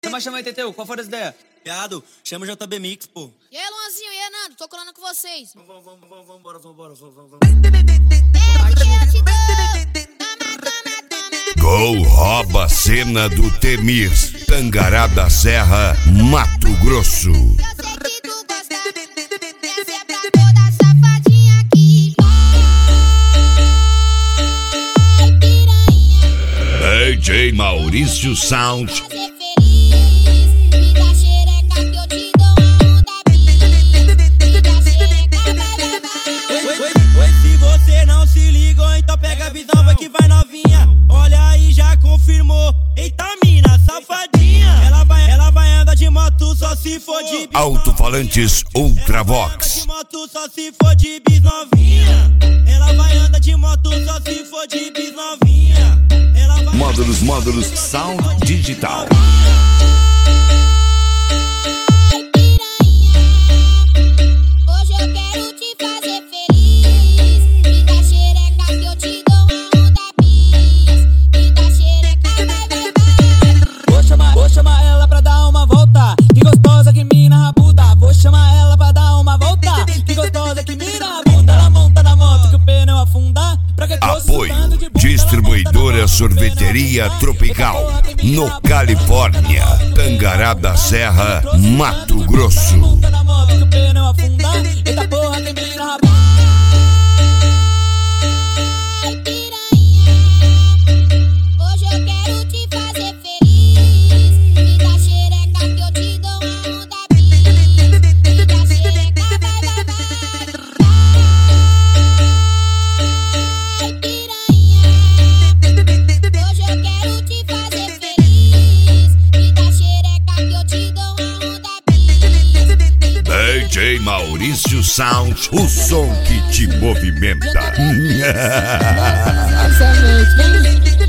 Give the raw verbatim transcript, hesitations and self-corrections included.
Chama, chama aí, Teteu. Qual foi as ideias? Viado, chama o J B Mix, pô. E aí, Luanzinho, e aí, Nando? Tô colando com vocês. Vamos, vamos, vamos, vamos, bora, vamos, bora, vamos, vamos. Gol rouba a cena do Temir, Tangará da Serra, Mato Grosso. D J Maurício Sound. Se você não se ligou, então pega a visão, vai que vai novinha. Olha aí, já confirmou. Eita mina, safadinha. Ela vai, ela vai andar de moto só se for de bis. Alto-falantes Ultravox. De moto só se for de bis novinha. Ela vai andar de moto só se for de bis novinha. Ela vai... Módulos, módulos, Sound Digital. Apoio Distribuidora Sorveteria Tropical, no Califórnia, Tangará da Serra, Mato Grosso. D J Maurício Sound, o som que te movimenta. Essa noite, vem.